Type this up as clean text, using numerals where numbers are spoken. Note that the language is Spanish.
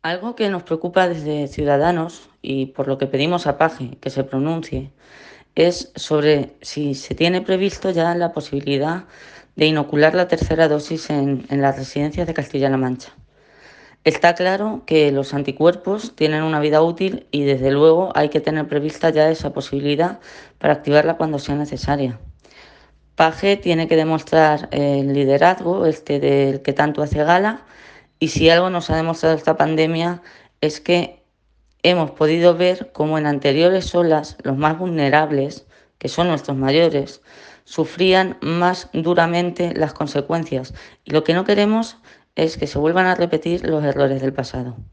Algo que nos preocupa desde Ciudadanos y por lo que pedimos a Paje que se pronuncie es sobre si se tiene previsto ya la posibilidad de inocular la tercera dosis en las residencias de Castilla-La Mancha. Está claro que los anticuerpos tienen una vida útil y desde luego hay que tener prevista ya esa posibilidad para activarla cuando sea necesaria. Paje tiene que demostrar el liderazgo, este del que tanto hace gala, y si algo nos ha demostrado esta pandemia es que hemos podido ver cómo en anteriores olas los más vulnerables, que son nuestros mayores, sufrían más duramente las consecuencias. Y lo que no queremos es que se vuelvan a repetir los errores del pasado.